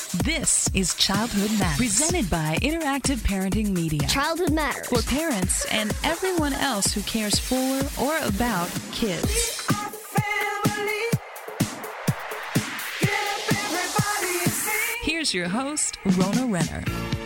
This is Childhood Matters, presented by Interactive Parenting Media. Childhood Matters. For parents and everyone else who cares for or about kids. Here's your host, Rona Renner.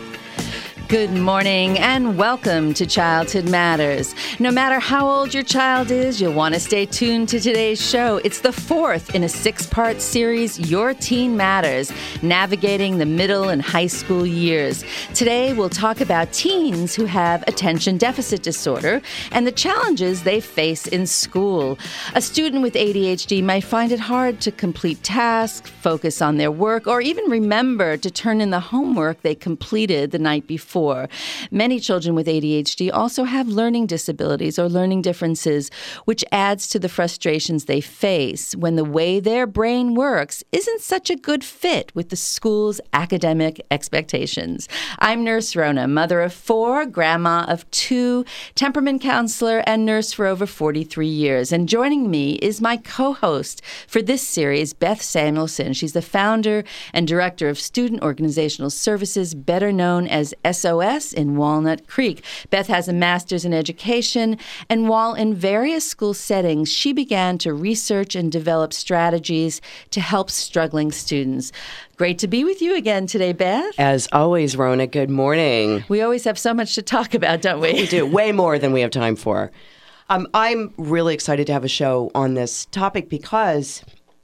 Good morning and welcome to Childhood Matters. No matter how old your child is, you'll want to stay tuned to today's show. It's the fourth in a six-part series, Your Teen Matters, navigating the middle and high school years. Today, we'll talk about teens who have attention deficit disorder and the challenges they face in school. A student with ADHD might find it hard to complete tasks, focus on their work, or even remember to turn in the homework they completed the night before. Many children with ADHD also have learning disabilities or learning differences, which adds to the frustrations they face when the way their brain works isn't such a good fit with the school's academic expectations. I'm Nurse Rona, mother of 4, grandma of 2, temperament counselor, and nurse for over 43 years. And joining me is my co-host for this series, Beth Samuelson. She's the founder and director of Student Organizational Services, better known as SOS in Walnut Creek. Beth has a master's in education, and while in various school settings, she began to research and develop strategies to help struggling students. Great to be with you again today, Beth. As always, Rona, good morning. We always have so much to talk about, don't we? We do, way more than we have time for. I'm really excited to have a show on this topic because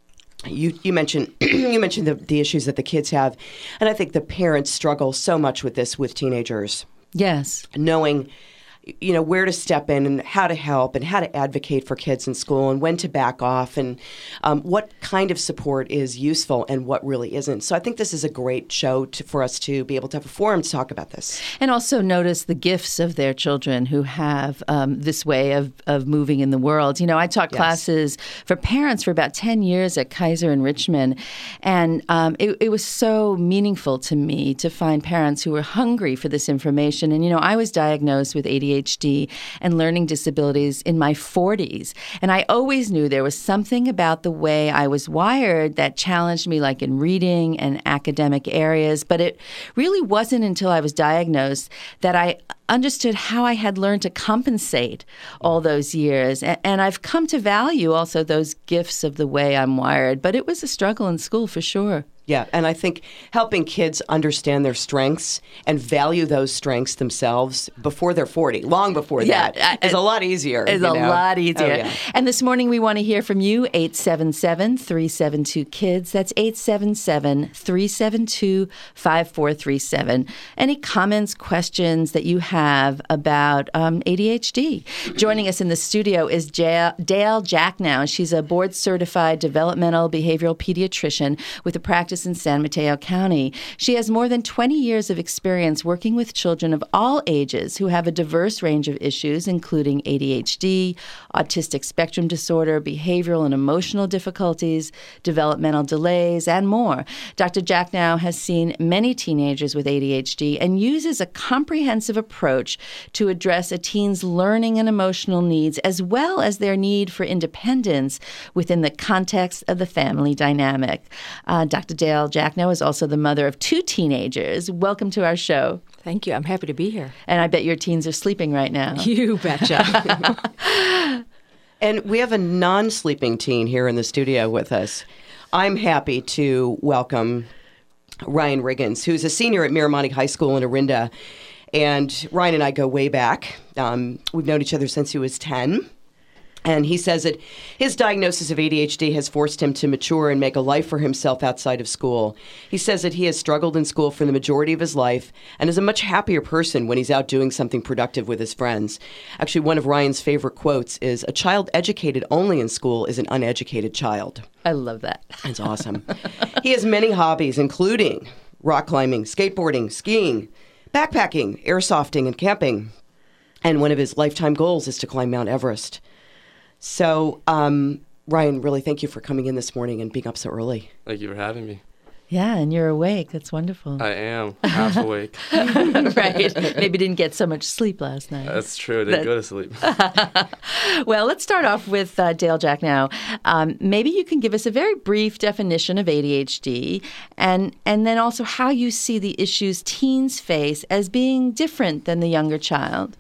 you mentioned the issues that the kids have, and I think the parents struggle so much with this with teenagers. Yes. Knowing, where to step in and how to help and how to advocate for kids in school and when to back off and what kind of support is useful and what really isn't. So I think this is a great show for us to be able to have a forum to talk about this. And also notice the gifts of their children who have this way of moving in the world. I taught classes for parents for about 10 years at Kaiser in Richmond, and it was so meaningful to me to find parents who were hungry for this information. And, I was diagnosed with ADHD and learning disabilities in my 40s. And I always knew there was something about the way I was wired that challenged me, like in reading and academic areas. But it really wasn't until I was diagnosed that I understood how I had learned to compensate all those years. And I've come to value also those gifts of the way I'm wired. But it was a struggle in school for sure. Yeah, and I think helping kids understand their strengths and value those strengths themselves before they're 40, long before that, is a lot easier. It's a lot easier. Oh, yeah. And this morning we want to hear from you, 877-372-KIDS. That's 877-372-5437. Any comments, questions that you have about ADHD? Joining us in the studio is Dale Jacknow. She's a board-certified developmental behavioral pediatrician with a practice in San Mateo County. She has more than 20 years of experience working with children of all ages who have a diverse range of issues, including ADHD, autistic spectrum disorder, behavioral and emotional difficulties, developmental delays, and more. Dr. Jacknow has seen many teenagers with ADHD and uses a comprehensive approach to address a teen's learning and emotional needs, as well as their need for independence within the context of the family dynamic. Dr. Dale Jacknow is also the mother of 2 teenagers. Welcome to our show. Thank you. I'm happy to be here. And I bet your teens are sleeping right now. You betcha. And we have a non-sleeping teen here in the studio with us. I'm happy to welcome Ryan Riggins, who's a senior at Miramonte High School in Orinda. And Ryan and I go way back. We've known each other since he was 10. And he says that his diagnosis of ADHD has forced him to mature and make a life for himself outside of school. He says that he has struggled in school for the majority of his life and is a much happier person when he's out doing something productive with his friends. Actually, one of Ryan's favorite quotes is, "A child educated only in school is an uneducated child." I love that. That's awesome. He has many hobbies, including rock climbing, skateboarding, skiing, backpacking, airsofting, and camping. And one of his lifetime goals is to climb Mount Everest. So, Ryan, really thank you for coming in this morning and being up so early. Thank you for having me. Yeah, and you're awake. That's wonderful. I am half awake. Right. Maybe didn't get so much sleep last night. That's true. I didn't go to sleep. Well, let's start off with Dale Jack now. Maybe you can give us a very brief definition of ADHD and then also how you see the issues teens face as being different than the younger child.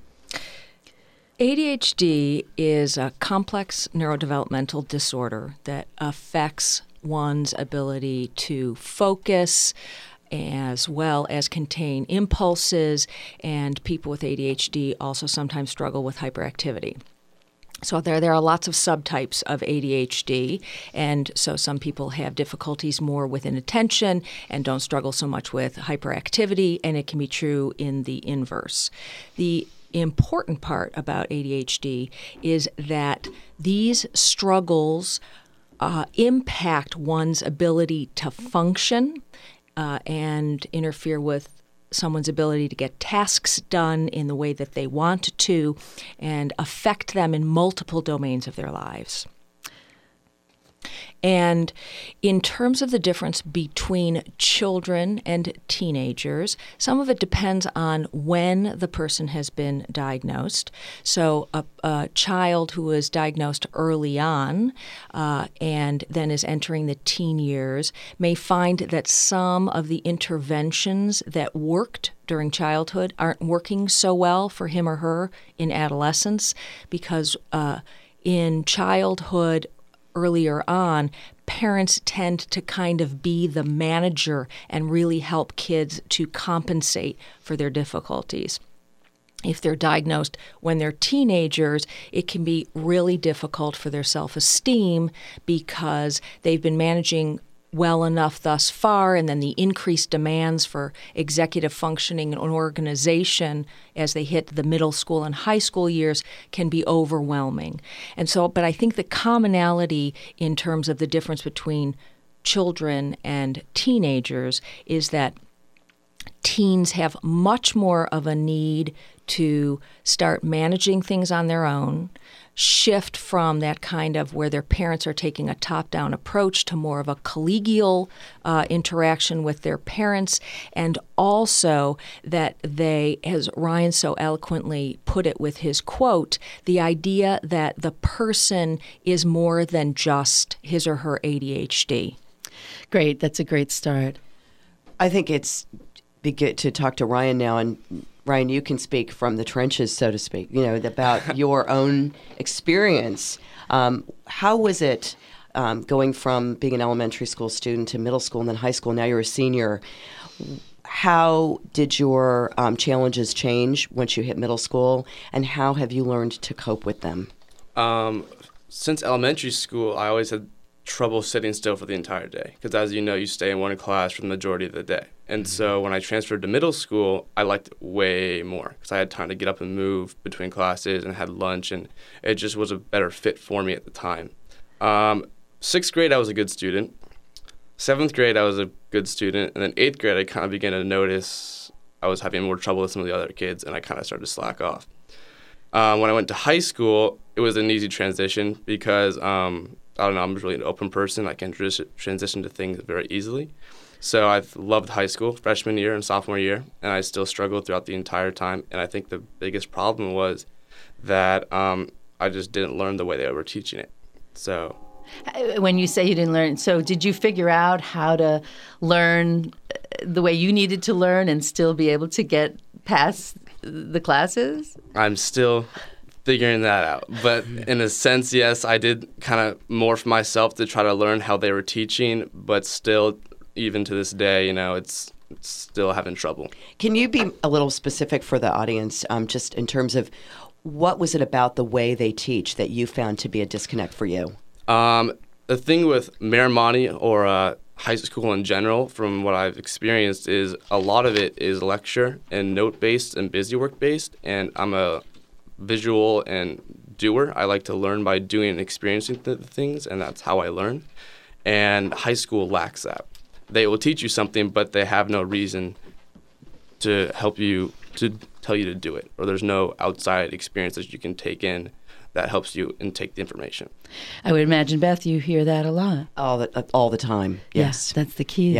ADHD is a complex neurodevelopmental disorder that affects one's ability to focus as well as contain impulses, and people with ADHD also sometimes struggle with hyperactivity. So there are lots of subtypes of ADHD, and so some people have difficulties more with inattention and don't struggle so much with hyperactivity, and it can be true in the inverse. The important part about ADHD is that these struggles impact one's ability to function and interfere with someone's ability to get tasks done in the way that they want to and affect them in multiple domains of their lives. And in terms of the difference between children and teenagers, some of it depends on when the person has been diagnosed. So a child who is diagnosed early on and then is entering the teen years may find that some of the interventions that worked during childhood aren't working so well for him or her in adolescence, because in childhood earlier on, parents tend to kind of be the manager and really help kids to compensate for their difficulties. If they're diagnosed when they're teenagers, it can be really difficult for their self-esteem because they've been managing well enough thus far, and then the increased demands for executive functioning and organization as they hit the middle school and high school years can be overwhelming. And so, but I think the commonality in terms of the difference between children and teenagers is that teens have much more of a need to start managing things on their own, shift from that kind of where their parents are taking a top-down approach to more of a collegial interaction with their parents, and also that they, as Ryan so eloquently put it with his quote, the idea that the person is more than just his or her ADHD. Great. That's a great start. I think it's good to talk to Ryan now, and Ryan, you can speak from the trenches, so to speak, about your own experience. How was it going from being an elementary school student to middle school and then high school? Now you're a senior. How did your challenges change once you hit middle school, and how have you learned to cope with them? Since elementary school, I always had trouble sitting still for the entire day because, as you know, you stay in one class for the majority of the day. And so when I transferred to middle school, I liked it way more because I had time to get up and move between classes and had lunch, and it just was a better fit for me at the time. 6th grade, I was a good student. 7th grade, I was a good student. And then 8th grade, I kind of began to notice I was having more trouble with some of the other kids, and I kind of started to slack off. When I went to high school, it was an easy transition because I don't know, I'm really an open person. I can transition to things very easily. So I've loved high school, freshman year and sophomore year, and I still struggled throughout the entire time. And I think the biggest problem was that I just didn't learn the way they were teaching it. So when you say you didn't learn, so did you figure out how to learn the way you needed to learn and still be able to get past the classes? I'm still figuring that out. But in a sense, yes, I did kind of morph myself to try to learn how they were teaching, but still, even to this day, it's still having trouble. Can you be a little specific for the audience, just in terms of what was it about the way they teach that you found to be a disconnect for you? The thing with Miramonte or high school in general, from what I've experienced, is a lot of it is lecture and note-based and busy work-based, and I'm a visual and doer. I like to learn by doing and experiencing things, and that's how I learn. And high school lacks that. They will teach you something, but they have no reason to help you, to tell you to do it, or there's no outside experience that you can take in that helps you intake the information. I would imagine, Beth, you hear that a lot. All the time, yes. Yeah, that's the key there.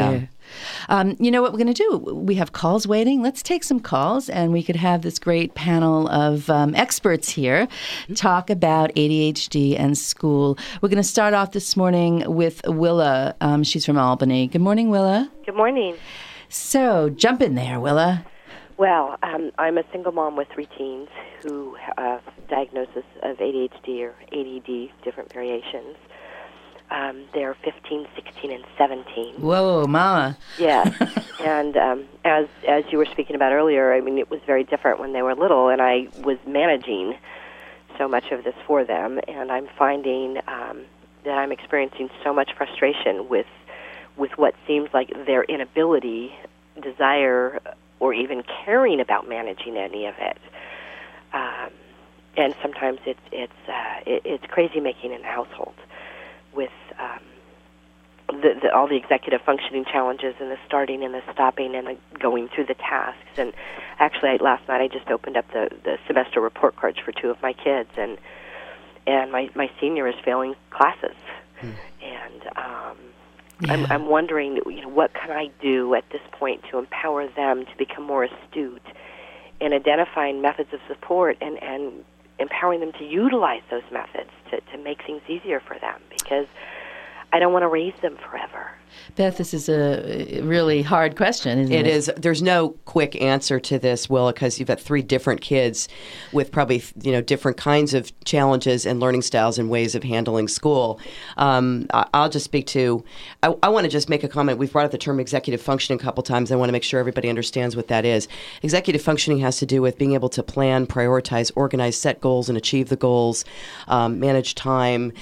You know what we're going to do? We have calls waiting. Let's take some calls, and we could have this great panel of experts here talk about ADHD and school. We're going to start off this morning with Willa. She's from Albany. Good morning, Willa. Good morning. So, jump in there, Willa. Well, I'm a single mom with 3 teens who have diagnosis of ADHD or ADD, different variations. They're 15, 16, and 17. Whoa, mama. Yes. And as you were speaking about earlier, I mean, it was very different when they were little, and I was managing so much of this for them, and I'm finding that I'm experiencing so much frustration with what seems like their inability, desire, or even caring about managing any of it. And sometimes it's crazy making in the household with all the executive functioning challenges and the starting and the stopping and the going through the tasks. And actually, last night I just opened up the semester report cards for 2 of my kids, and my senior is failing classes. And I'm wondering, what can I do at this point to empower them to become more astute in identifying methods of support and empowering them to utilize those methods to make things easier for them, because I don't want to raise them forever. Beth, this is a really hard question, isn't it? It is. There's no quick answer to this, Willa, because you've got 3 different kids with probably different kinds of challenges and learning styles and ways of handling school. I'll just speak to. I want to just make a comment. We've brought up the term executive functioning a couple times. I want to make sure everybody understands what that is. Executive functioning has to do with being able to plan, prioritize, organize, set goals, and achieve the goals, manage time,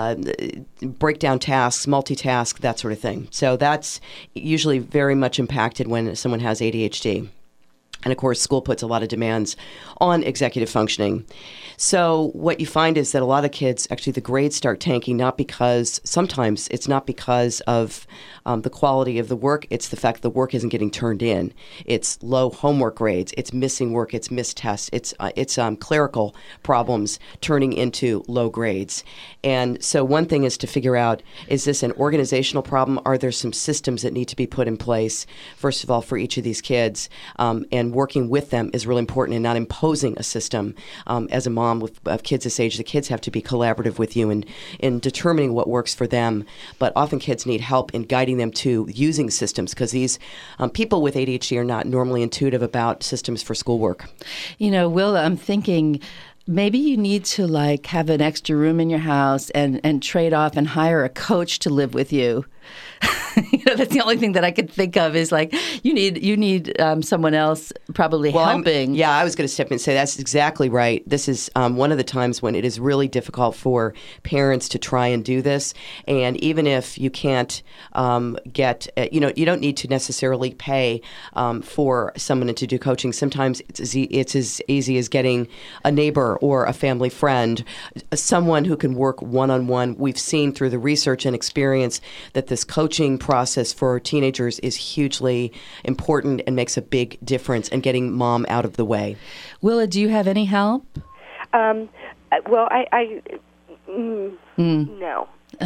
break down tasks, multitask, that sort of thing. So that's usually very much impacted when someone has ADHD. And of course, school puts a lot of demands on executive functioning. So what you find is that a lot of kids, actually the grades start tanking, sometimes it's not because of the quality of the work, it's the fact the work isn't getting turned in. It's low homework grades, it's missing work, it's missed tests, it's clerical problems turning into low grades. And so one thing is to figure out, is this an organizational problem? Are there some systems that need to be put in place, first of all, for each of these kids? And working with them is really important, and not imposing a system. As a mom of kids this age, the kids have to be collaborative with you in determining what works for them. But often kids need help in guiding them to using systems, because these people with ADHD are not normally intuitive about systems for schoolwork. Will, I'm thinking maybe you need to have an extra room in your house and trade off and hire a coach to live with you. That's the only thing that I could think of is you need someone else probably helping. I was going to step in and say that's exactly right. This is one of the times when it is really difficult for parents to try and do this. And even if you can't you don't need to necessarily pay for someone to do coaching. Sometimes it's as easy as getting a neighbor or a family friend, someone who can work one-on-one. We've seen through the research and experience that this coaching process for teenagers is hugely important and makes a big difference in getting mom out of the way. Willa, do you have any help? Well, no.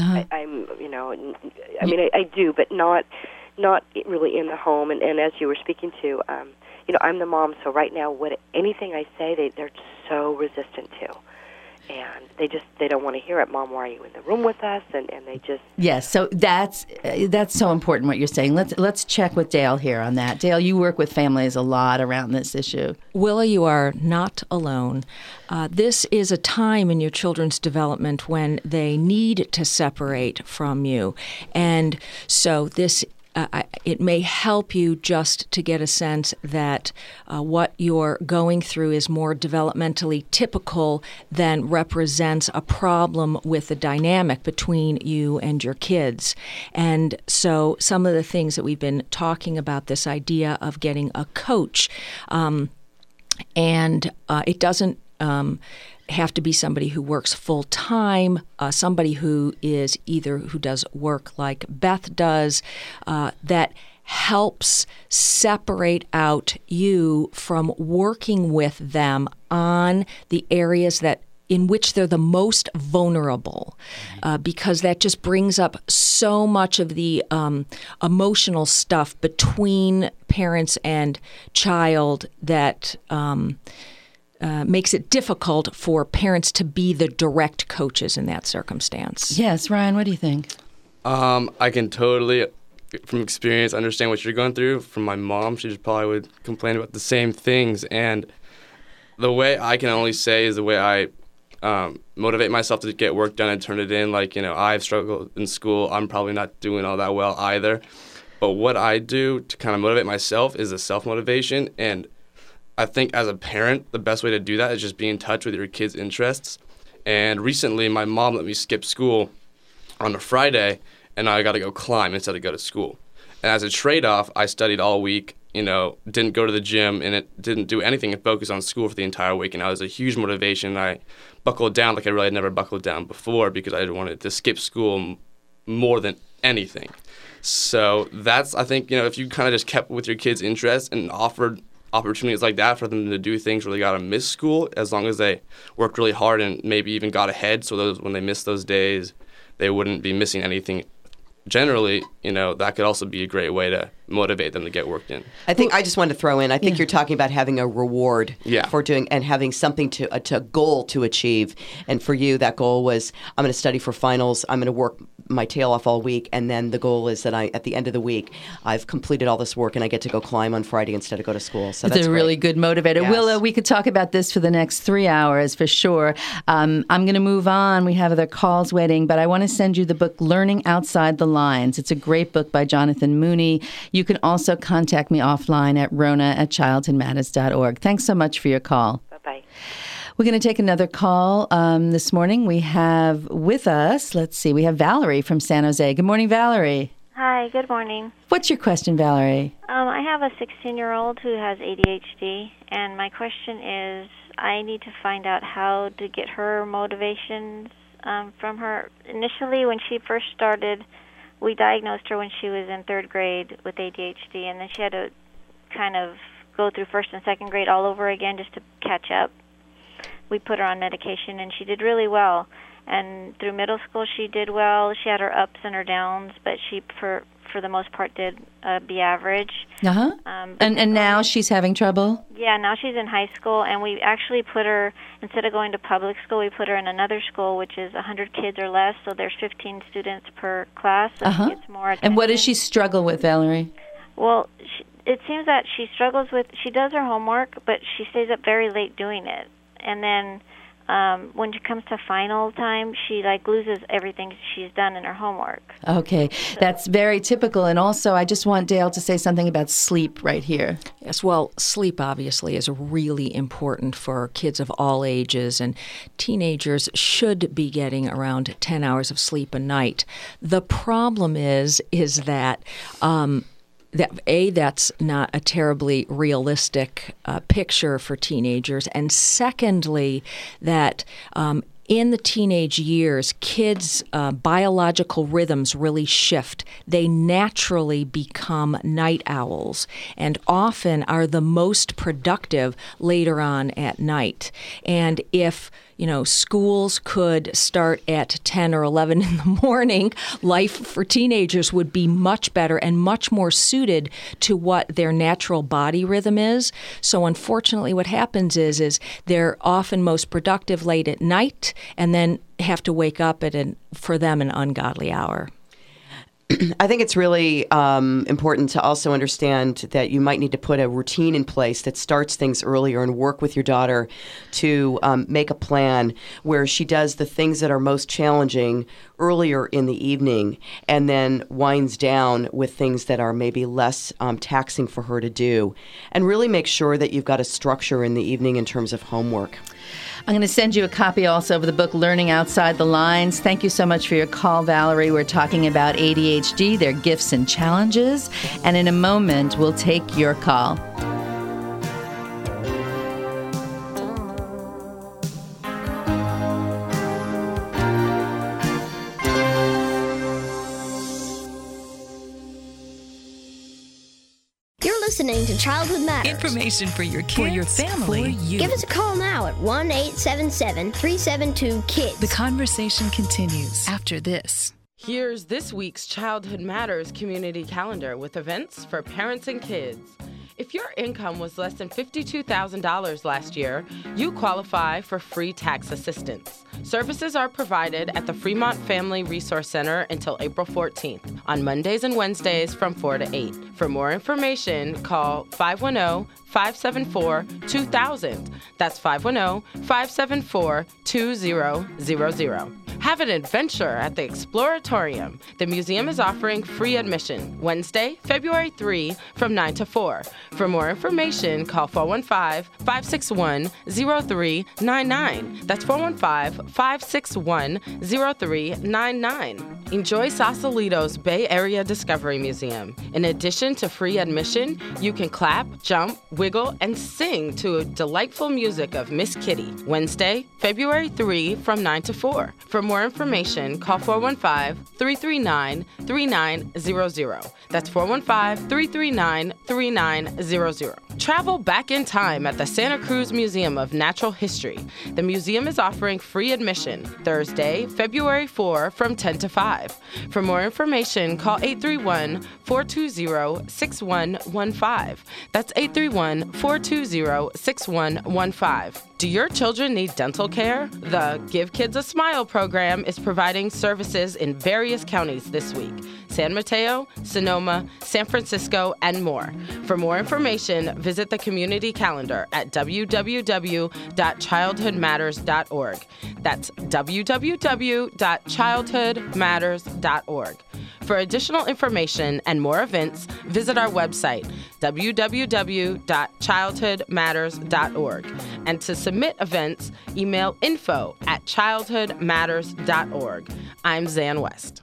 I do, but not really in the home. And as you were speaking to, I'm the mom, so right now, anything I say, they're so resistant to. And they don't want to hear it. Mom, why are you in the room with us? And they just... Yes, so that's so important what you're saying. Let's check with Dale here on that. Dale, you work with families a lot around this issue. Willa, you are not alone. This is a time in your children's development when they need to separate from you. And so it may help you just to get a sense that what you're going through is more developmentally typical than represents a problem with the dynamic between you and your kids. And so some of the things that we've been talking about, this idea of getting a coach, and it doesn't have to be somebody who works full time, somebody who does work like Beth does, that helps separate out you from working with them on the areas that in which they're the most vulnerable, because that just brings up so much of the emotional stuff between parents and child that makes it difficult for parents to be the direct coaches in that circumstance. Yes, Ryan, what do you think? I can totally, from experience, understand what you're going through. From my mom, she just probably would complain about the same things. And the way I can only say is the way I motivate myself to get work done and turn it in. Like, I've struggled in school. I'm probably not doing all that well either. But what I do to kind of motivate myself is a self-motivation. And I think as a parent, the best way to do that is just be in touch with your kids' interests. And recently, my mom let me skip school on a Friday, and I got to go climb instead of go to school. And as a trade-off, I studied all week, didn't go to the gym, and it didn't do anything and focus on school for the entire week. And that was a huge motivation. I buckled down like I really had never buckled down before because I wanted to skip school more than anything. So that's, I think, if you kind of just kept with your kids' interests and offered opportunities like that for them to do things where they got to miss school, as long as they worked really hard and maybe even got ahead, so when they missed those days, they wouldn't be missing anything. Generally, that could also be a great way to motivate them to get work in. I think I just wanted to throw in, I think you're talking about having a reward for doing and having something a goal to achieve. And for you, that goal was, I'm going to study for finals, I'm going to work my tail off all week, and then the goal is that at the end of the week, I've completed all this work and I get to go climb on Friday instead of go to school. So that's a really good motivator. Yes. Willa, we could talk about this for the next 3 hours for sure. I'm going to move on. We have other calls waiting, but I want to send you the book Learning Outside the Lines. It's a great book by Jonathan Mooney. You can also contact me offline at rona@childhoodmatters.org. Thanks so much for your call. Bye-bye. We're going to take another call this morning. We have with us, we have Valerie from San Jose. Good morning, Valerie. Hi, good morning. What's your question, Valerie? I have a 16-year-old who has ADHD, and my question is, I need to find out how to get her motivations from her. Initially, when she first started, we diagnosed her when she was in 3rd grade with ADHD, and then she had to kind of go through 1st and 2nd grade all over again just to catch up. We put her on medication, and she did really well. And through middle school, she did well. She had her ups and her downs, but she, for the most part, did be average. Uh-huh. And now she's having trouble? Yeah, now she's in high school, and we actually put her, instead of going to public school, we put her in another school, which is 100 kids or less, so there's 15 students per class, so she gets more attention. And what does she struggle with, Valerie? Well, it seems that she struggles with, she does her homework, but she stays up very late doing it. And then when it comes to final time, she loses everything she's done in her homework. Okay, that's very typical. And also, I just want Dale to say something about sleep right here. Yes, well, sleep obviously is really important for kids of all ages, and teenagers should be getting around 10 hours of sleep a night. The problem is that that's not a terribly realistic picture for teenagers, and secondly, that in the teenage years, kids' biological rhythms really shift. They naturally become night owls and often are the most productive later on at night. And if schools could start at 10 or 11 in the morning, life for teenagers would be much better and much more suited to what their natural body rhythm is. So unfortunately, what happens is they're often most productive late at night and then have to wake up at, for them, an ungodly hour. I think it's really important to also understand that you might need to put a routine in place that starts things earlier and work with your daughter to make a plan where she does the things that are most challenging earlier in the evening and then winds down with things that are maybe less taxing for her to do. And really make sure that you've got a structure in the evening in terms of homework. I'm going to send you a copy also of the book, Learning Outside the Lines. Thank you so much for your call, Valerie. We're talking about ADHD, their gifts and challenges. And in a moment, we'll take your call. listening to Childhood Matters. Information for your kids, for your family, for you. Give us a call now at 1-877-372-KIDS. The conversation continues after this. Here's this week's Childhood Matters community calendar with events for parents and kids. If your income was less than $52,000 last year, you qualify for free tax assistance. Services are provided at the Fremont Family Resource Center until April 14th, on Mondays and Wednesdays from 4 to 8. For more information, call 510-574-2000. That's 510-574-2000. Have an adventure at the Exploratorium. The museum is offering free admission Wednesday, February 3 from 9 to 4. For more information, call 415-561-0399. That's 415-561-0399. Enjoy Sausalito's Bay Area Discovery Museum. In addition to free admission, you can clap, jump, wiggle, and sing to delightful music of Miss Kitty. Wednesday, February 3 from 9 to 4. For more information, call 415-339-3900. That's 415-339-3900. Travel back in time at the Santa Cruz Museum of Natural History. The museum is offering free admission Thursday, February 4 from 10 to 5. For more information, call 831-420-6115. That's 831-420-6115. Do your children need dental care? The Give Kids a Smile program is providing services in various counties this week: San Mateo, Sonoma, San Francisco, and more. For more information, visit the community calendar at www.childhoodmatters.org. That's www.childhoodmatters.org. For additional information and more events, visit our website, www.childhoodmatters.org. And to submit events, email info@childhoodmatters.org. I'm Zan West.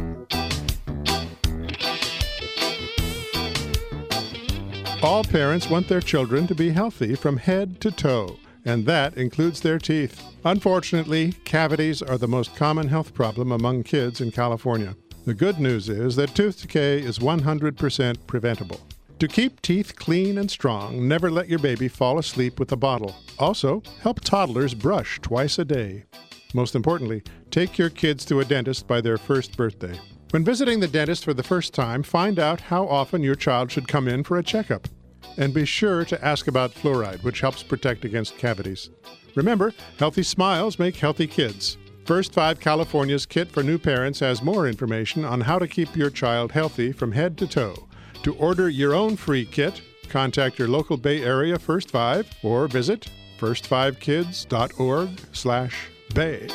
All parents want their children to be healthy from head to toe, and that includes their teeth. Unfortunately, cavities are the most common health problem among kids in California. The good news is that tooth decay is 100% preventable. To keep teeth clean and strong, never let your baby fall asleep with a bottle. Also, help toddlers brush twice a day. Most importantly, take your kids to a dentist by their first birthday. When visiting the dentist for the first time, find out how often your child should come in for a checkup. And be sure to ask about fluoride, which helps protect against cavities. Remember, healthy smiles make healthy kids. First 5 California's kit for new parents has more information on how to keep your child healthy from head to toe. To order your own free kit, contact your local Bay Area First 5 or visit first5kids.org/bay.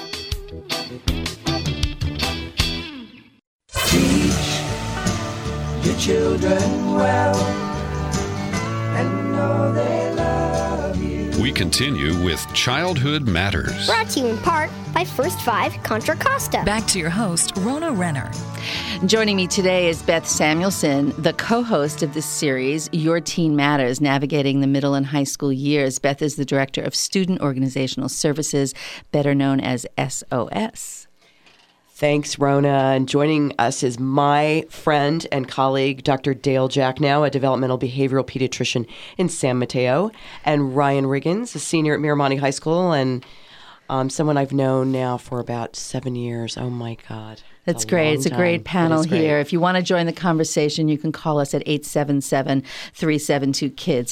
Teach your children well and know they love you. We continue with Childhood Matters. Brought to you in part by First 5 Contra Costa. Back to your host, Rona Renner. Joining me today is Beth Samuelson, the co-host of this series, Your Teen Matters, Navigating the Middle and High School Years. Beth is the Director of Student Organizational Services, better known as SOS. Thanks, Rona. And joining us is my friend and colleague, Dr. Dale Jacknow, a developmental behavioral pediatrician in San Mateo, and Ryan Riggins, a senior at Miramonte High School, and someone I've known now for about 7 years. Oh, my God. That's great. It's a great panel here. If you want to join the conversation, you can call us at 877-372-KIDS,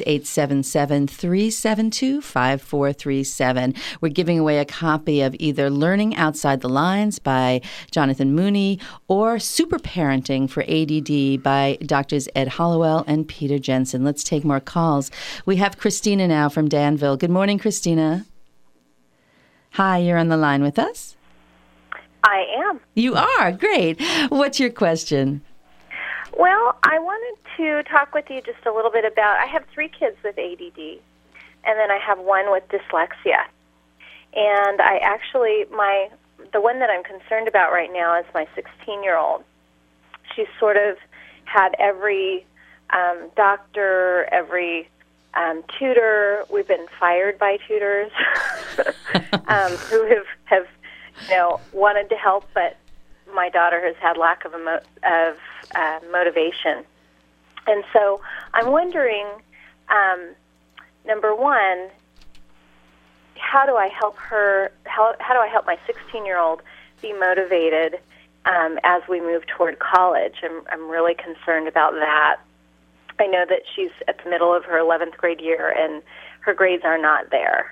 877-372-5437. We're giving away a copy of either Learning Outside the Lines by Jonathan Mooney or Super Parenting for ADD by Drs. Ed Hollowell and Peter Jensen. Let's take more calls. We have Christina now from Danville. Good morning, Christina. Hi, you're on the line with us. I am. You are? Great. What's your question? Well, I wanted to talk with you just a little bit about, I have 3 kids with ADD, and then I have one with dyslexia. And I actually, the one that I'm concerned about right now is my 16-year-old. She's sort of had every doctor, every tutor. We've been fired by tutors who have wanted to help, but my daughter has had lack of motivation. And so I'm wondering, number one, how do I help her? How do I help my 16-year-old be motivated as we move toward college? I'm really concerned about that. I know that she's at the middle of her 11th grade year, and her grades are not there.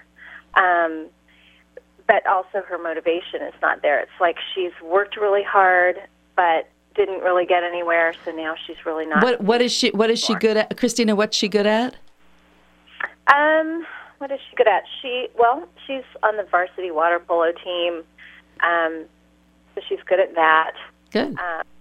But also her motivation is not there. It's like she's worked really hard, but didn't really get anywhere, so now she's really not. What is she good at? Christina, what's she good at? What is she good at? She's on the varsity water polo team, so she's good at that. Good.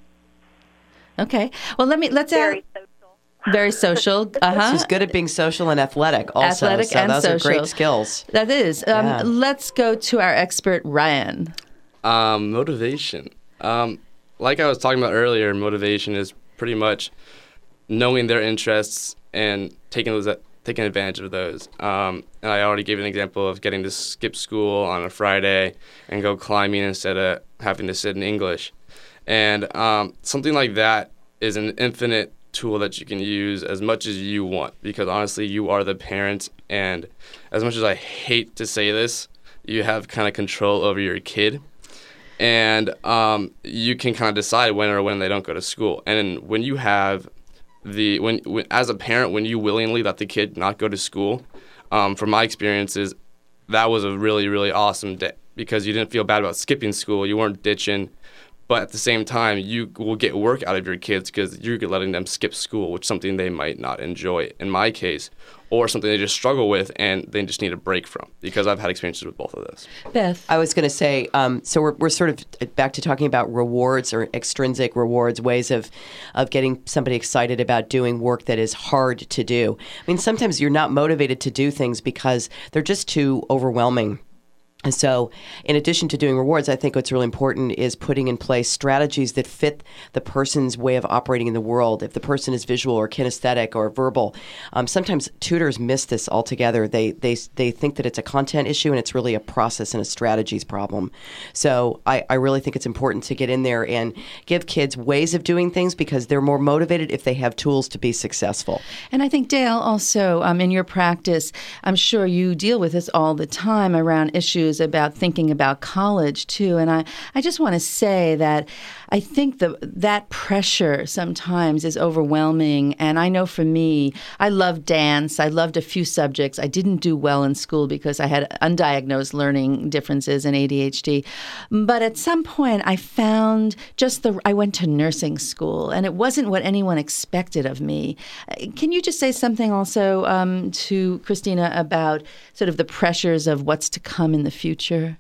Okay. Well, let's add. Very social. She's good at being social and athletic also. Athletic so and those social. are great skills. That is. Yeah. Let's go to our expert, Ryan. Motivation. Like I was talking about earlier, motivation is pretty much knowing their interests and taking advantage of those. And I already gave an example of getting to skip school on a Friday and go climbing instead of having to sit in English. And something like that is an infinite tool that you can use as much as you want, because honestly, you are the parent, and as much as I hate to say this, you have kind of control over your kid, and you can kind of decide when or when they don't go to school. And when you have when as a parent, when you willingly let the kid not go to school, from my experiences, that was a really, really awesome day, because you didn't feel bad about skipping school, you weren't ditching. But at the same time, you will get work out of your kids because you're letting them skip school, which is something they might not enjoy, in my case, or something they just struggle with and they just need a break from, because I've had experiences with both of those. Beth? I was going to say, so we're sort of back to talking about rewards or extrinsic rewards, ways of getting somebody excited about doing work that is hard to do. I mean, sometimes you're not motivated to do things because they're just too overwhelming. And so in addition to doing rewards, I think what's really important is putting in place strategies that fit the person's way of operating in the world. If the person is visual or kinesthetic or verbal, sometimes tutors miss this altogether. They think that it's a content issue, and it's really a process and a strategies problem. So I really think it's important to get in there and give kids ways of doing things, because they're more motivated if they have tools to be successful. And I think, Dale, also in your practice, I'm sure you deal with this all the time around issues about thinking about college too. And I just want to say that I think that pressure sometimes is overwhelming. And I know for me, I loved dance. I loved a few subjects. I didn't do well in school because I had undiagnosed learning differences and ADHD. But at some point, I found I went to nursing school, and it wasn't what anyone expected of me. Can you just say something also to Christina about sort of the pressures of what's to come in the future?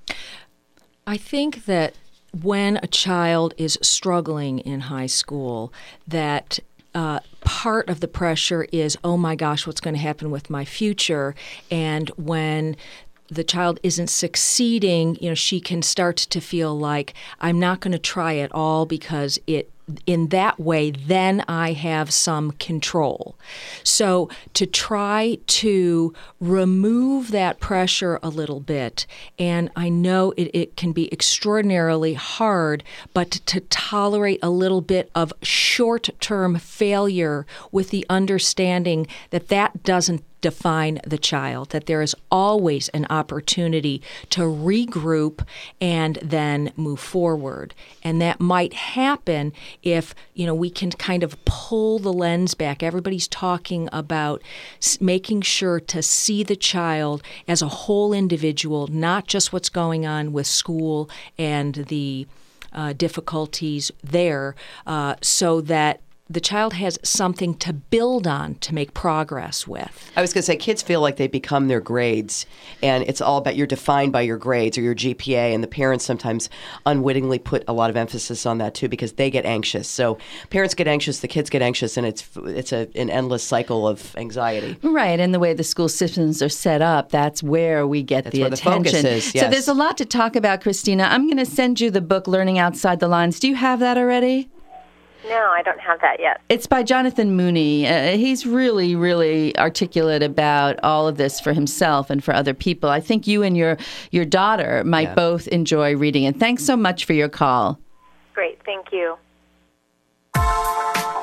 I think that when a child is struggling in high school, that part of the pressure is, oh my gosh, what's going to happen with my future? And when the child isn't succeeding, she can start to feel like, I'm not going to try at all because in that way, then I have some control. So to try to remove that pressure a little bit, and I know it can be extraordinarily hard, but to tolerate a little bit of short-term failure with the understanding that doesn't define the child, that there is always an opportunity to regroup and then move forward. And that might happen if, we can kind of pull the lens back. Everybody's talking about making sure to see the child as a whole individual, not just what's going on with school and the difficulties there, so that the child has something to build on to make progress with. I was going to say, kids feel like they become their grades, and it's all about you're defined by your grades or your GPA, and the parents sometimes unwittingly put a lot of emphasis on that too, because they get anxious. So parents get anxious, the kids get anxious, and it's an endless cycle of anxiety. Right, and the way the school systems are set up, that's where we get the attention. The focus is, yes. So there's a lot to talk about, Christina. I'm going to send you the book, Learning Outside the Lines. Do you have that already? No, I don't have that yet. It's by Jonathan Mooney. He's really, really articulate about all of this for himself and for other people. I think you and your daughter might both enjoy reading it. Thanks so much for your call. Great, thank you.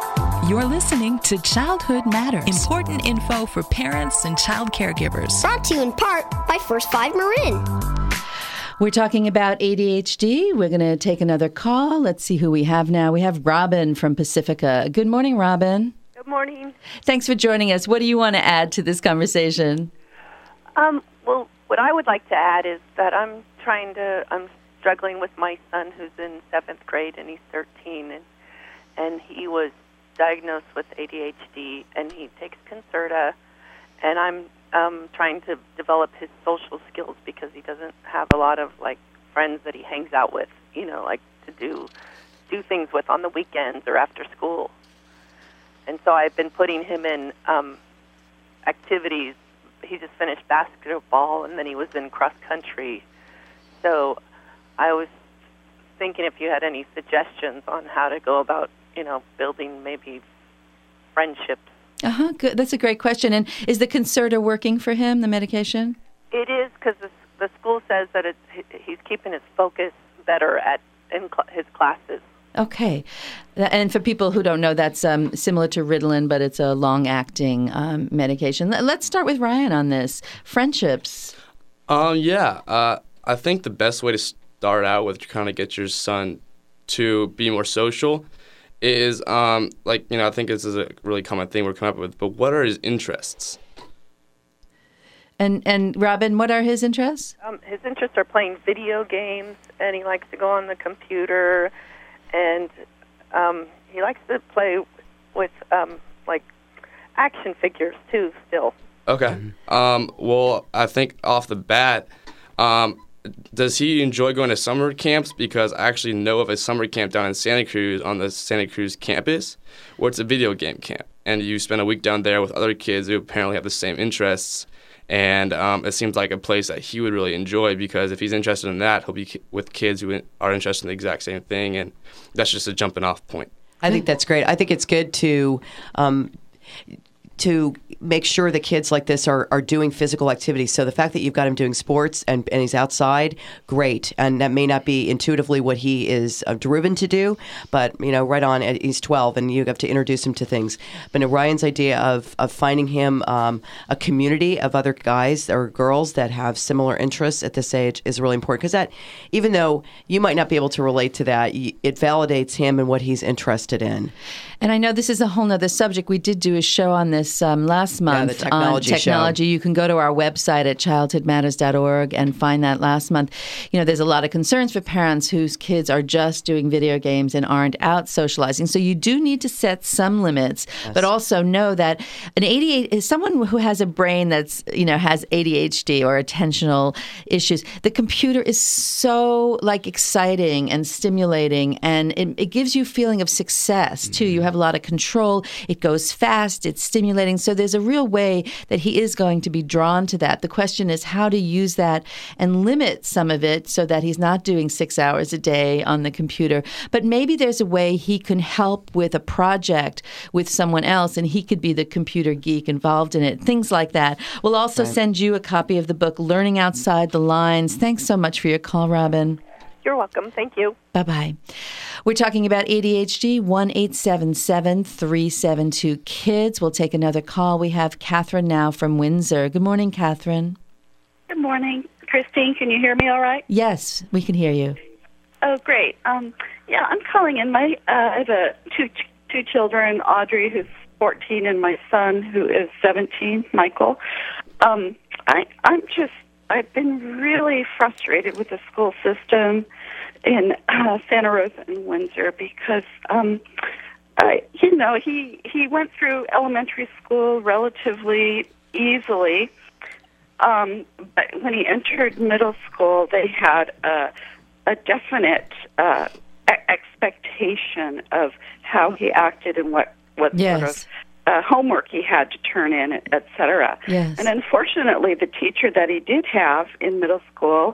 You're listening to Childhood Matters. Important info for parents and child caregivers. Brought to you in part by First 5 Marin. We're talking about ADHD. We're going to take another call. Let's see who we have now. We have Robin from Pacifica. Good morning, Robin. Good morning. Thanks for joining us. What do you want to add to this conversation? Well, what I would like to add is that I'm struggling with my son who's in 7th grade and he's 13, and he was diagnosed with ADHD, and he takes Concerta, and I'm trying to develop his social skills because he doesn't have a lot of friends that he hangs out with, to do things with on the weekends or after school. And so I've been putting him in activities. He just finished basketball, and then he was in cross country. So I was thinking if you had any suggestions on how to go about, building maybe friendships. Good. That's a great question. And is the Concerta working for him, the medication? It is, because the school says that he's keeping his focus better in his classes. Okay. And for people who don't know, that's similar to Ritalin, but it's a long-acting medication. Let's start with Ryan on this. Friendships. I think the best way to start out with to kind of get your son to be more social is, I think this is a really common thing we're coming up with, but what are his interests? And Robin, what are his interests? His interests are playing video games, and he likes to go on the computer, and he likes to play with, action figures, too, still. Okay. Well, I think off the bat, does he enjoy going to summer camps? Because I actually know of a summer camp down in Santa Cruz on the Santa Cruz campus where it's a video game camp. And you spend a week down there with other kids who apparently have the same interests. And it seems like a place that he would really enjoy, because if he's interested in that, he'll be with kids who are interested in the exact same thing. And that's just a jumping off point. I think that's great. I think it's good to make sure the kids like this are doing physical activity. So the fact that you've got him doing sports and he's outside, great. And that may not be intuitively what he is driven to do, but, right on, he's 12 and you have to introduce him to things. But Ryan's idea of finding him a community of other guys or girls that have similar interests at this age is really important, because that, even though you might not be able to relate to that, it validates him and what he's interested in. And I know this is a whole nother subject. We did do a show on this last month the technology on technology. Show. You can go to our website at childhoodmatters.org and find that last month. There's a lot of concerns for parents whose kids are just doing video games and aren't out socializing. So you do need to set some limits, but also know that an ADHD is someone who has a brain that's, has ADHD or attentional issues. The computer is so exciting and stimulating, and it gives you a feeling of success too. You have a lot of control. It goes fast. It's stimulating. So there's a real way that he is going to be drawn to that. The question is how to use that and limit some of it so that he's not doing 6 hours a day on the computer. But maybe there's a way he can help with a project with someone else, and he could be the computer geek involved in it. Things like that. We'll also send you a copy of the book, Learning Outside the Lines. Thanks so much for your call, Robin. You're welcome. Thank you. Bye-bye. We're talking about ADHD, 1-877-372-KIDS. We'll take another call. We have Catherine now from Windsor. Good morning, Catherine. Good morning. Christine, can you hear me all right? Yes, we can hear you. Oh, great. I'm calling in. I have two children, Audrey, who's 14, and my son, who is 17, Michael. I've been really frustrated with the school system in Santa Rosa and Windsor because, he went through elementary school relatively easily. But when he entered middle school, they had a definite expectation of how he acted and what yes. sort of homework he had to turn in, et cetera. Yes. And unfortunately, the teacher that he did have in middle school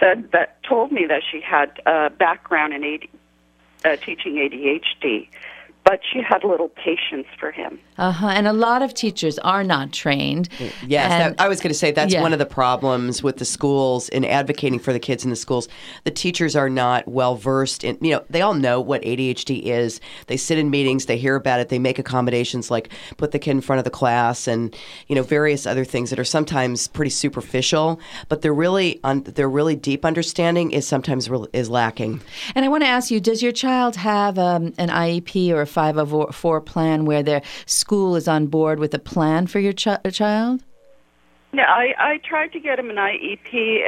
told me that she had a background in teaching ADHD. but she had little patience for him. And a lot of teachers are not trained. Yes, I was going to say that's Yeah. one of the problems with the schools in advocating for the kids in the schools. The teachers are not well versed in, they all know what ADHD is. They sit in meetings, they hear about it, they make accommodations like put the kid in front of the class and, various other things that are sometimes pretty superficial, but their really deep understanding is sometimes is lacking. And I want to ask you, does your child have an IEP or a 504 plan where their school is on board with a plan for your child? Yeah, I tried to get him an IEP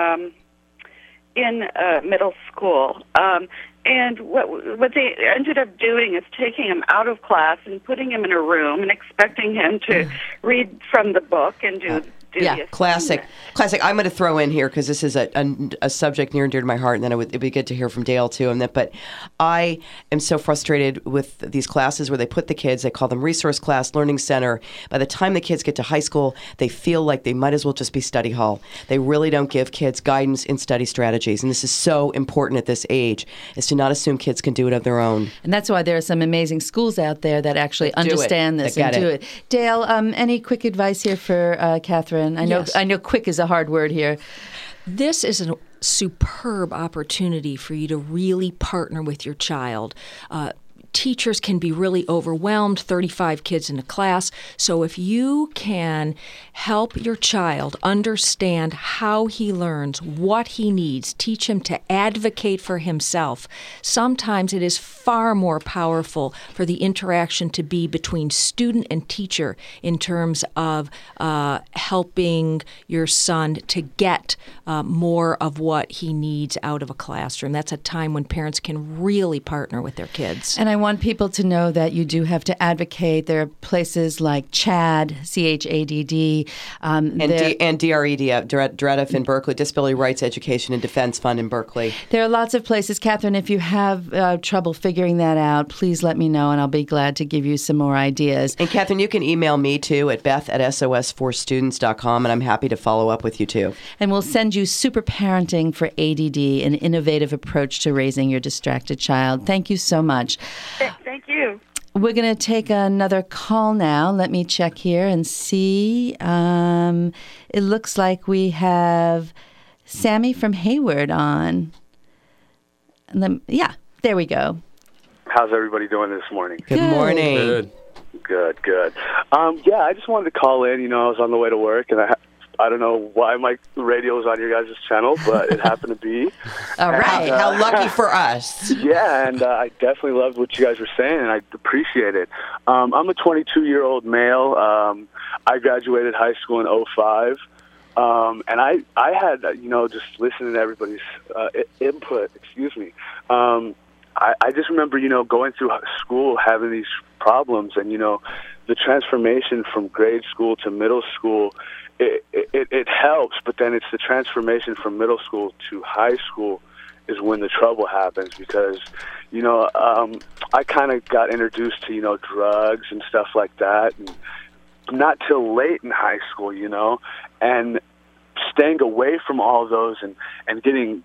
in middle school. And what they ended up doing is taking him out of class and putting him in a room and expecting him to read from the book and do the classic. I'm going to throw in here because this is a subject near and dear to my heart, and then it'd be good to hear from Dale too. But I am so frustrated with these classes where they put the kids. They call them resource class, learning center. By the time the kids get to high school, they feel like they might as well just be study hall. They really don't give kids guidance in study strategies, and this is so important at this age: is to not assume kids can do it of their own. And that's why there are some amazing schools out there that actually understand this and do it. Dale, any quick advice here for Catherine? I know quick is a hard word here. This is a superb opportunity for you to really partner with your child. Teachers can be really overwhelmed, 35 kids in a class. So if you can help your child understand how he learns, what he needs, teach him to advocate for himself, sometimes it is far more powerful for the interaction to be between student and teacher in terms of helping your son to get more of what he needs out of a classroom. That's a time when parents can really partner with their kids. And I want people to know that you do have to advocate. There are places like CHADD, CHADD. And DRED, DREDF in Berkeley, Disability Rights Education and Defense Fund in Berkeley. There are lots of places. Catherine, if you have trouble figuring that out, please let me know, and I'll be glad to give you some more ideas. And Catherine, you can email me too at beth@sos4students.com, and I'm happy to follow up with you too. And we'll send you Super Parenting for ADD, an innovative approach to raising your distracted child. Thank you so much. Thank you. We're going to take another call now. Let me check here and see. It looks like we have Sammy from Hayward on. There we go. How's everybody doing this morning? Good morning. Good. Good. I just wanted to call in. I was on the way to work, and I don't know why my radio was on your guys' channel, but it happened to be. All right. How lucky for us. Yeah, and I definitely loved what you guys were saying, and I appreciate it. I'm a 22-year-old male. I graduated high school in 2005. And I had, just listening to everybody's input, I just remember, going through school, having these problems, and, the transformation from grade school to middle school, it helps, but then it's the transformation from middle school to high school is when the trouble happens because, I kind of got introduced to, drugs and stuff like that, and not till late in high school, and staying away from all those and getting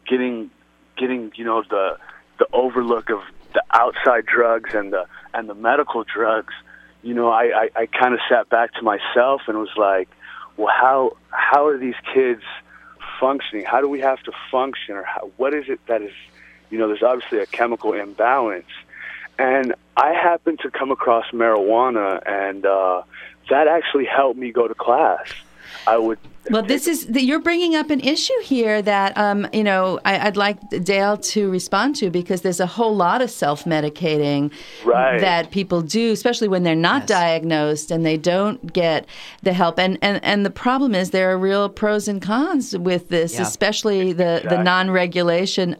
the overlook of the outside drugs and the medical drugs, I kind of sat back to myself and was like, well, how are these kids functioning? How do we have to function? Or what is it that is, there's obviously a chemical imbalance. And I happened to come across marijuana, and that actually helped me go to class. You're bringing up an issue here that, I'd like Dale to respond to because there's a whole lot of self-medicating that people do, especially when they're not diagnosed and they don't get the help. And the problem is there are real pros and cons with this, especially the non-regulation.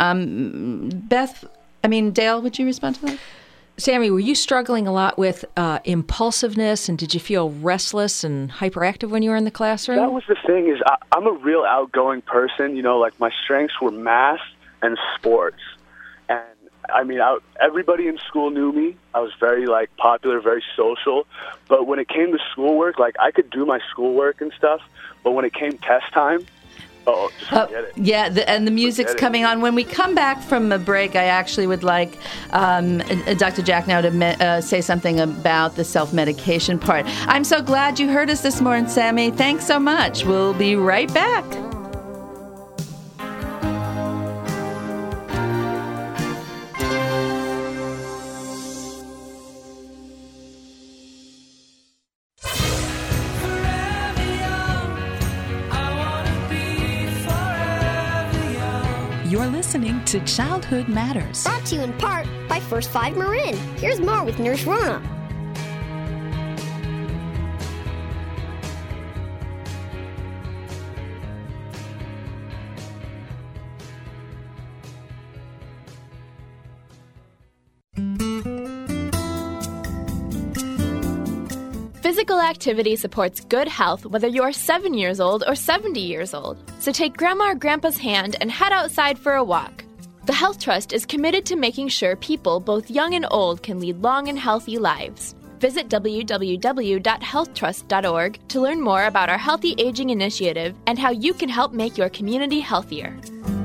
Dale, would you respond to that? Sammy, were you struggling a lot with impulsiveness, and did you feel restless and hyperactive when you were in the classroom? That was the thing, is I'm a real outgoing person. Like my strengths were math and sports. And, everybody in school knew me. I was very, popular, very social. But when it came to schoolwork, I could do my schoolwork and stuff. But when it came test time, Just forget it. Yeah, and the music's coming on. When we come back from a break, I actually would like Dr. Jacknow to say something about the self-medication part. I'm so glad you heard us this morning, Sammy. Thanks so much. We'll be right back. You're listening to Childhood Matters. Brought to you in part by First 5 Marin. Here's more with Nurse Rona. Physical activity supports good health whether you're 7 years old or 70 years old. So take Grandma or Grandpa's hand and head outside for a walk. The Health Trust is committed to making sure people, both young and old, can lead long and healthy lives. Visit www.healthtrust.org to learn more about our Healthy Aging Initiative and how you can help make your community healthier.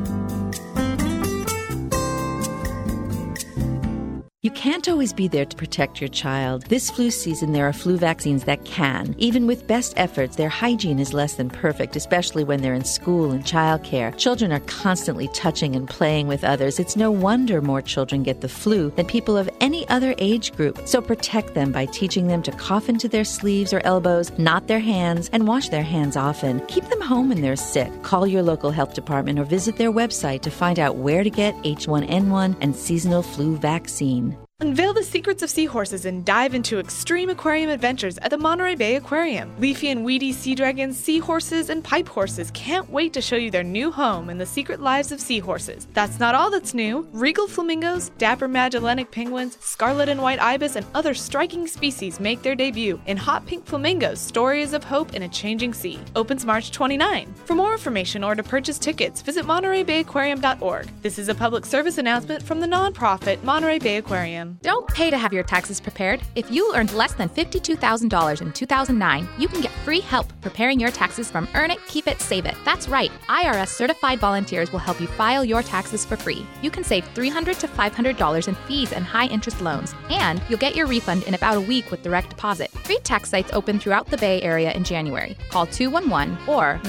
You can't always be there to protect your child. This flu season, there are flu vaccines that can. Even with best efforts, their hygiene is less than perfect, especially when they're in school and childcare. Children are constantly touching and playing with others. It's no wonder more children get the flu than people of any other age group. So protect them by teaching them to cough into their sleeves or elbows, not their hands, and wash their hands often. Keep them home when they're sick. Call your local health department or visit their website to find out where to get H1N1 and seasonal flu vaccine. Unveil the secrets of seahorses and dive into extreme aquarium adventures at the Monterey Bay Aquarium. Leafy and weedy sea dragons, seahorses, and pipe horses can't wait to show you their new home in the secret lives of seahorses. That's not all that's new. Regal flamingos, dapper Magellanic penguins, scarlet and white ibis, and other striking species make their debut in Hot Pink Flamingos, Stories of Hope in a Changing Sea. Opens March 29. For more information or to purchase tickets, visit MontereyBayAquarium.org. This is a public service announcement from the nonprofit Monterey Bay Aquarium. Don't pay to have your taxes prepared. If you earned less than $52,000 in 2009, you can get free help preparing your taxes from Earn It, Keep It, Save It. That's right. IRS certified volunteers will help you file your taxes for free. You can save $300 to $500 in fees and high interest loans, and you'll get your refund in about a week with direct deposit. Free tax sites open throughout the Bay Area in January. Call 211 or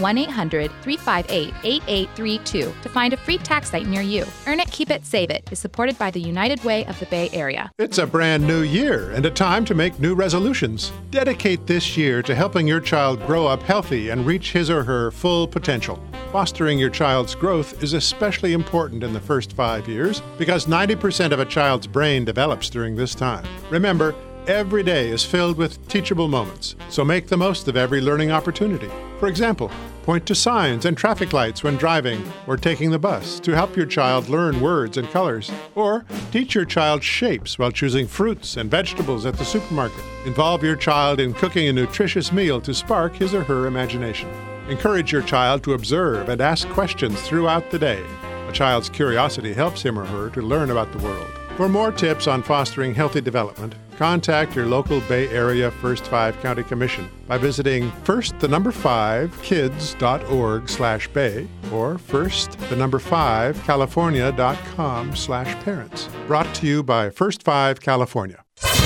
1-800-358-8832 to find a free tax site near you. Earn It, Keep It, Save It is supported by the United Way of the Bay Area. It's a brand new year and a time to make new resolutions. Dedicate this year to helping your child grow up healthy and reach his or her full potential. Fostering your child's growth is especially important in the first 5 years because 90% of a child's brain develops during this time. Remember, every day is filled with teachable moments, so make the most of every learning opportunity. For example, point to signs and traffic lights when driving or taking the bus to help your child learn words and colors. Or teach your child shapes while choosing fruits and vegetables at the supermarket. Involve your child in cooking a nutritious meal to spark his or her imagination. Encourage your child to observe and ask questions throughout the day. A child's curiosity helps him or her to learn about the world. For more tips on fostering healthy development, contact your local Bay Area First 5 County Commission by visiting first5kids.org/bay or first5california.com/parents. Brought to you by First 5 California.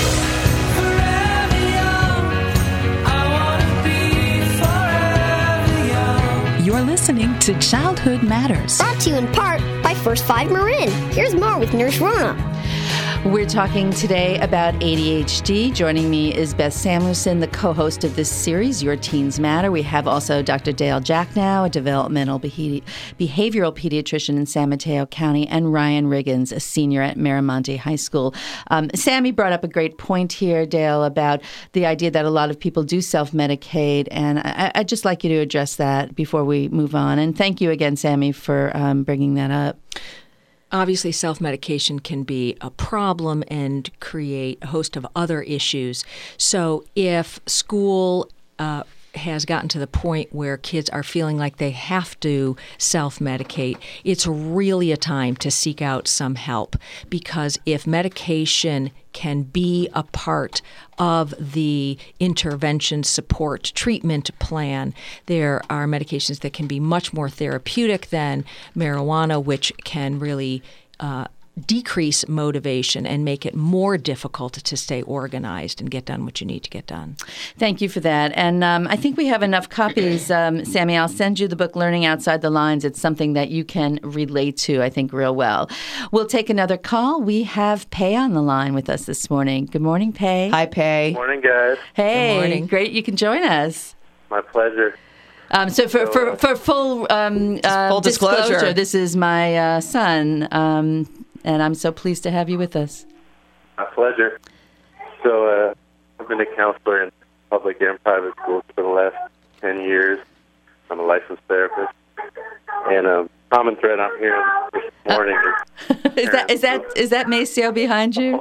You're listening to Childhood Matters. Brought to you in part by First 5 Marin. Here's more with Nurse Rona. We're talking today about ADHD. Joining me is Beth Samuelson, the co-host of this series, Your Teens Matter. We have also Dr. Dale Jacknow, a developmental behavioral pediatrician in San Mateo County, and Ryan Riggins, a senior at Miramonte High School. Sammy brought up a great point here, Dale, about the idea that a lot of people do self-medicate, and I'd just like you to address that before we move on. And thank you again, Sammy, for bringing that up. Obviously, self-medication can be a problem and create a host of other issues. So if school has gotten to the point where kids are feeling like they have to self-medicate, it's really a time to seek out some help, because if medication can be a part of the intervention support treatment plan, there are medications that can be much more therapeutic than marijuana, which can really decrease motivation and make it more difficult to stay organized and get done what you need to get done. Thank you for that. And I think we have enough copies. Sammy, I'll send you the book, Learning Outside the Lines. It's something that you can relate to, I think, real well. We'll take another call. We have Pei on the line with us this morning. Good morning, Pei. Hi, Pei. Good morning, guys. Hey. Good morning. Great you can join us. My pleasure. So for full disclosure, this is my son, and I'm so pleased to have you with us. My pleasure. So I've been a counselor in public and private schools for the last 10 years. I'm a licensed therapist. And common thread I'm hearing this morning is that Maceo behind you?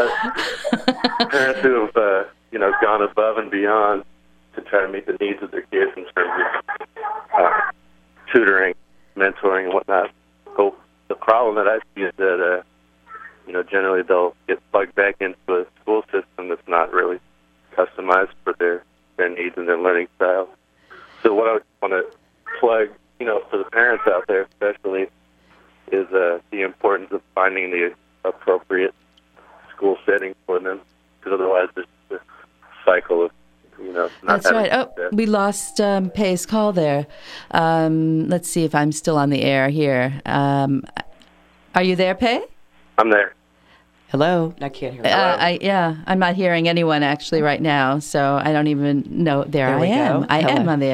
Parents who have gone above and beyond to try to meet the needs of their kids in terms of tutoring, mentoring, and whatnot. So the problem that I see is that, generally they'll get plugged back into a school system that's not really customized for their needs and their learning style. So what I want to plug, for the parents out there especially, is the importance of finding the appropriate school setting for them, because otherwise there's a cycle of not That's right. Oh, we lost Pei's call there. Let's see if I'm still on the air here. Are you there, Pei? I'm there. Hello? I can't hear you. I'm not hearing anyone actually right now, so I don't even know. There I am. I am on the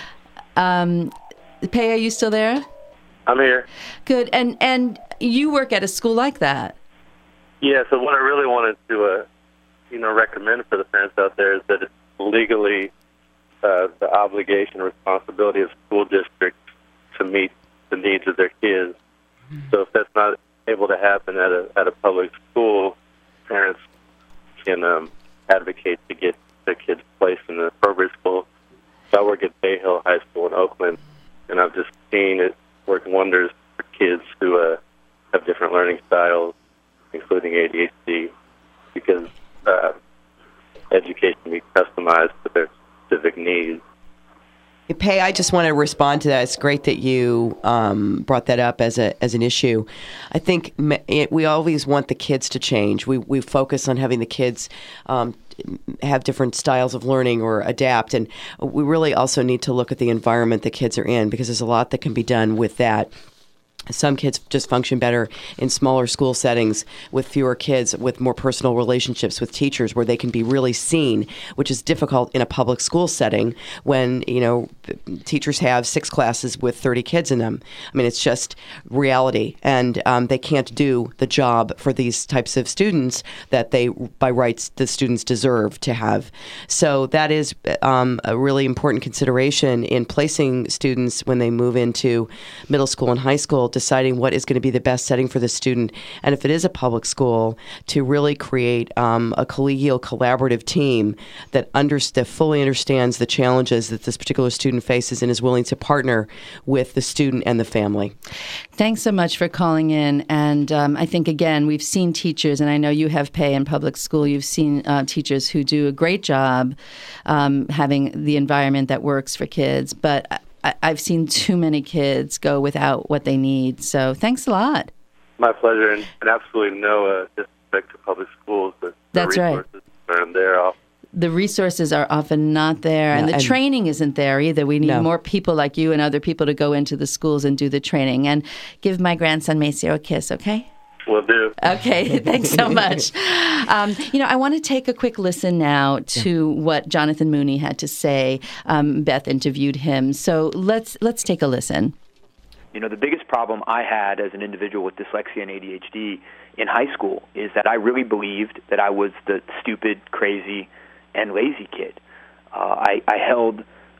air. Pei, are you still there? I'm here. Good. And you work at a school like that? Yeah, so what I really wanted to recommend for the parents out there is that it's legally the obligation and responsibility of school districts to meet the needs of their kids. So if that's not able to happen at a public school, parents can advocate to get their kids placed in an appropriate school. So I work at Bay Hill High School in Oakland, and I've just seen it work wonders for kids who have different learning styles, including ADHD, because education can be customized to their specific needs. Pei, I just want to respond to that. It's great that you brought that up as an issue. I think we always want the kids to change. We focus on having the kids have different styles of learning or adapt, and we really also need to look at the environment the kids are in, because there's a lot that can be done with that. Some kids just function better in smaller school settings with fewer kids, with more personal relationships with teachers where they can be really seen, which is difficult in a public school setting when, teachers have 6 classes with 30 kids in them. I mean, it's just reality. And they can't do the job for these types of students that they, by rights, the students deserve to have. So that is a really important consideration in placing students when they move into middle school and high school, deciding what is going to be the best setting for the student. And if it is a public school, to really create a collegial, collaborative team that fully understands the challenges that this particular student faces and is willing to partner with the student and the family. Thanks so much for calling in. And I think, again, we've seen teachers, and I know you have Pei in public school, you've seen teachers who do a great job having the environment that works for kids. But I've seen too many kids go without what they need. So thanks a lot. My pleasure, and absolutely no disrespect to public schools, but That's the resources aren't there. The resources are often not there, and the training isn't there either. We need more people like you and other people to go into the schools and do the training. And give my grandson Maceo a kiss, okay? Will do. Okay, thanks so much. I want to take a quick listen now to what Jonathan Mooney had to say. Beth interviewed him, so let's take a listen. The biggest problem I had as an individual with dyslexia and ADHD in high school is that I really believed that I was the stupid, crazy, and lazy kid. I held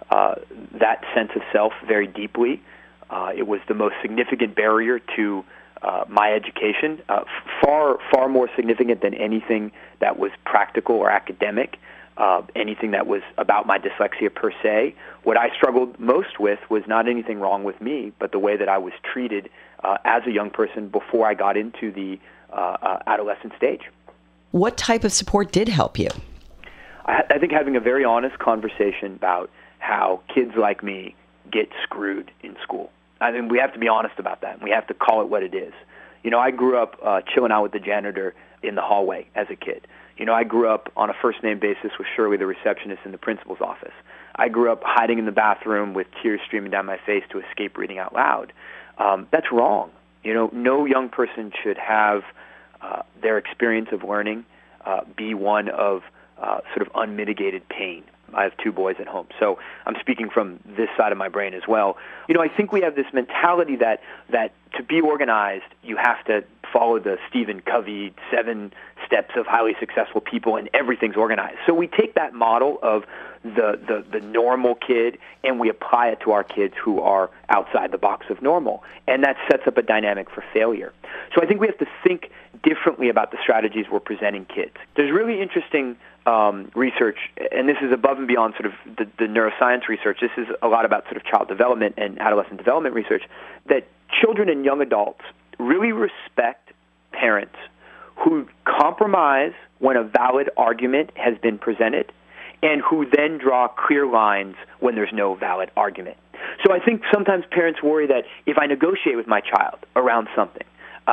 that sense of self very deeply. It was the most significant barrier to my education, far more significant than anything that was practical or academic. anything that was about my dyslexia per se. What I struggled most with was not anything wrong with me, but the way that I was treated as a young person before I got into the adolescent stage. What type of support did help you? I think having a very honest conversation about how kids like me get screwed in school. I mean, we have to be honest about that. We have to call it what it is. You know, I grew up chilling out with the janitor in the hallway as a kid. You know, I grew up on a first-name basis with Shirley, the receptionist in the principal's office. I grew up hiding in the bathroom with tears streaming down my face to escape reading out loud. That's wrong. You know, no young person should have their experience of learning be one of sort of unmitigated pain. I have 2 boys at home, so I'm speaking from this side of my brain as well. You know, I think we have this mentality that to be organized, you have to follow the Stephen Covey 7 steps of highly successful people, and everything's organized. So we take that model of the normal kid, and we apply it to our kids who are outside the box of normal, and that sets up a dynamic for failure. So I think we have to think differently about the strategies we're presenting kids. There's really interesting research, and this is above and beyond sort of the neuroscience research. This is a lot about sort of child development and adolescent development research, that children and young adults really respect parents who compromise when a valid argument has been presented and who then draw clear lines when there's no valid argument. So I think sometimes parents worry that if I negotiate with my child around something,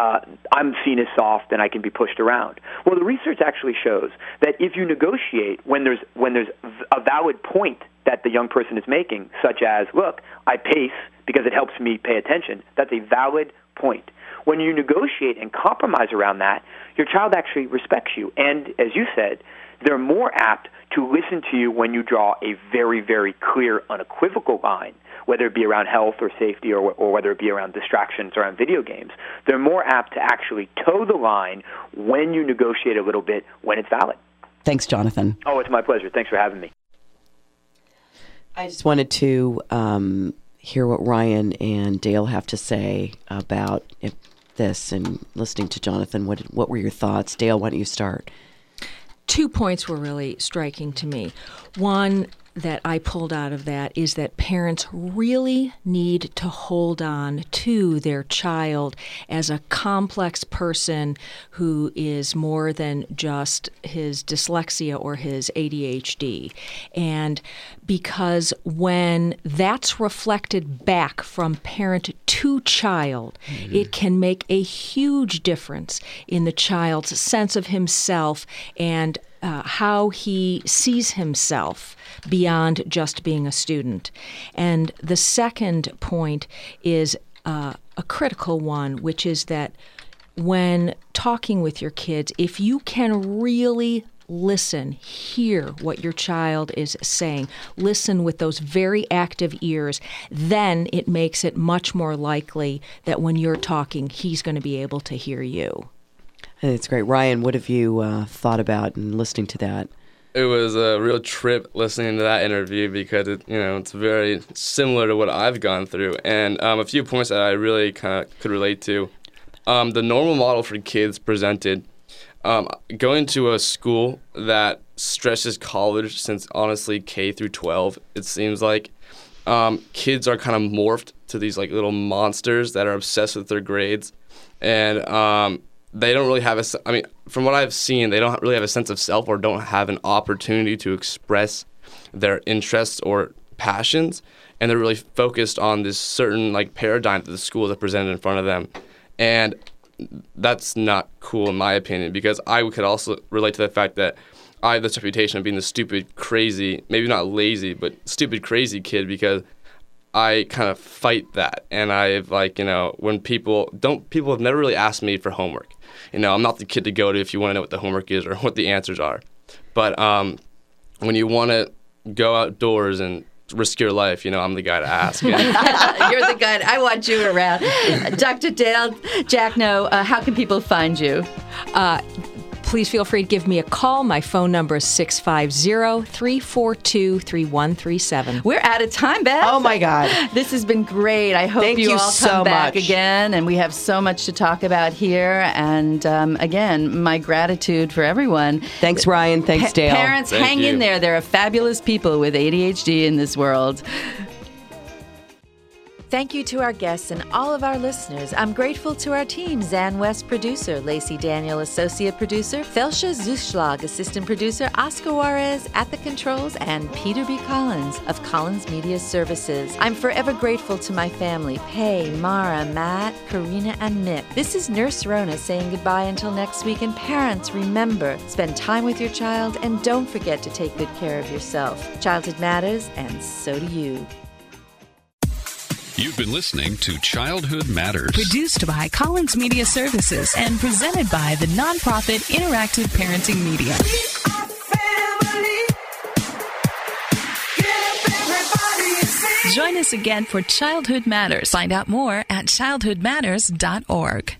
I'm seen as soft and I can be pushed around. Well, the research actually shows that if you negotiate when there's a valid point that the young person is making, such as, look, I pace because it helps me pay attention, that's a valid point. When you negotiate and compromise around that, your child actually respects you. And as you said, they're more apt to listen to you when you draw a very, very clear, unequivocal line, whether it be around health or safety or whether it be around distractions or around video games. They're more apt to actually toe the line when you negotiate a little bit when it's valid. Thanks, Jonathan. Oh, it's my pleasure. Thanks for having me. I just wanted to hear what Ryan and Dale have to say about this, and listening to Jonathan. What were your thoughts? Dale, why don't you start? 2 points were really striking to me. One that I pulled out of that is that parents really need to hold on to their child as a complex person who is more than just his dyslexia or his ADHD. And because when that's reflected back from parent to child, it can make a huge difference in the child's sense of himself and how he sees himself beyond just being a student. And the second point is a critical one, which is that when talking with your kids, if you can really listen, hear what your child is saying, listen with those very active ears, then it makes it much more likely that when you're talking, he's going to be able to hear you. It's great. Ryan, what have you thought about in listening to that? It was a real trip listening to that interview because it's very similar to what I've gone through, and a few points that I really kind of could relate to. The normal model for kids presented, going to a school that stresses college since honestly K through 12, it seems like kids are kind of morphed to these like little monsters that are obsessed with their grades, and they don't really have from what I've seen, they don't really have a sense of self or don't have an opportunity to express their interests or passions. And they're really focused on this certain like paradigm that the school has presented in front of them. And that's not cool in my opinion, because I could also relate to the fact that I have this reputation of being the stupid, crazy, maybe not lazy, but stupid, crazy kid, because I kind of fight that. And I've when people have never really asked me for homework. I'm not the kid to go to if you want to know what the homework is or what the answers are. But when you want to go outdoors and risk your life, I'm the guy to ask. You're the guy. I want you around. Dr. Dale Jackno, how can people find you? please feel free to give me a call. My phone number is 650-342-3137. We're out of time, Beth. Oh, my God. This has been great. I hope Thank you you all so come back much. again. And we have so much to talk about here. And again, my gratitude for everyone. Thanks, Ryan. Thanks, Dale. Parents, hang in there. There are fabulous people with ADHD in this world. Thank you to our guests and all of our listeners. I'm grateful to our team, Zan West, producer, Lacey Daniel, associate producer, Felsha Zuschlag, assistant producer, Oscar Juarez at the controls, and Peter B. Collins of Collins Media Services. I'm forever grateful to my family, Pei, Mara, Matt, Karina, and Mick. This is Nurse Rona saying goodbye until next week. And parents, remember, spend time with your child and don't forget to take good care of yourself. Childhood matters, and so do you. You've been listening to Childhood Matters. Produced by Collins Media Services and presented by the nonprofit Interactive Parenting Media. Join us again for Childhood Matters. Find out more at childhoodmatters.org.